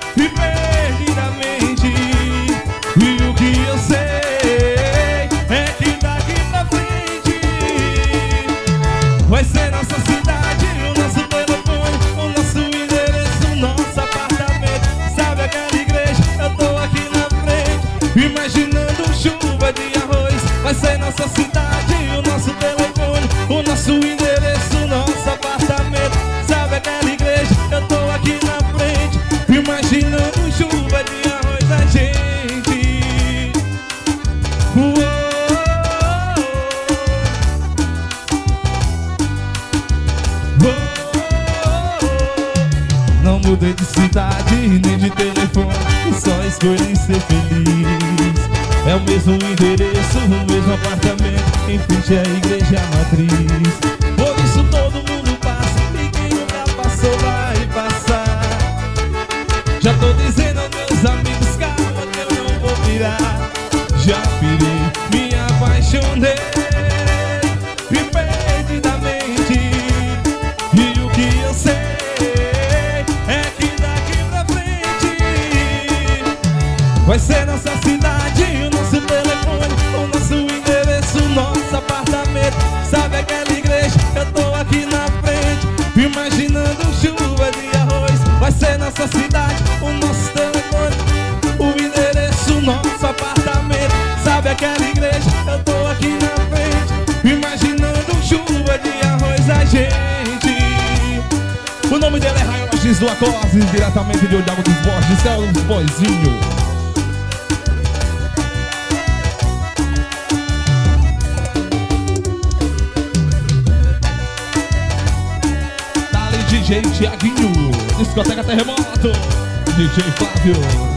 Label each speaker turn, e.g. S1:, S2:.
S1: e perdidamente. E o que eu sei é que daqui pra frente vai ser nossa cidade, o nosso telefone, o nosso endereço, o nosso apartamento. Sabe aquela igreja? Eu tô aqui na frente, imaginando chuva de arroz. Vai ser nossa cidade, o nosso telefone, o nosso endereço, o nosso apartamento. Sabe aquela igreja? Eu tô aqui na frente, imaginando chuva de arroz. A gente não mudei de cidade, nem de telefone, só escolhi ser feliz. É o mesmo endereço, o mesmo apartamento, em frente à igreja matriz. Por isso todo mundo passa, e quem nunca passou vai passar. Já tô dizendo aos meus amigos, calma que eu não vou virar. Já virei, me apaixonei e perdidamente. E o que eu sei é que daqui pra frente vai ser nossa cidade, o nosso telefone, o nosso endereço, o nosso apartamento. Sabe aquela igreja? Eu tô aqui na frente, imaginando chuva de arroz. Vai ser nossa cidade, o nosso telefone, o endereço, o nosso apartamento. Sabe aquela igreja? Eu tô aqui na frente, imaginando chuva de arroz. A gente... O nome dele é Raioches do Acose, diretamente de Olhava dos Borges, é os boizinhos. DJ Thiaguinho, Discoteca Terremoto, DJ Flávio.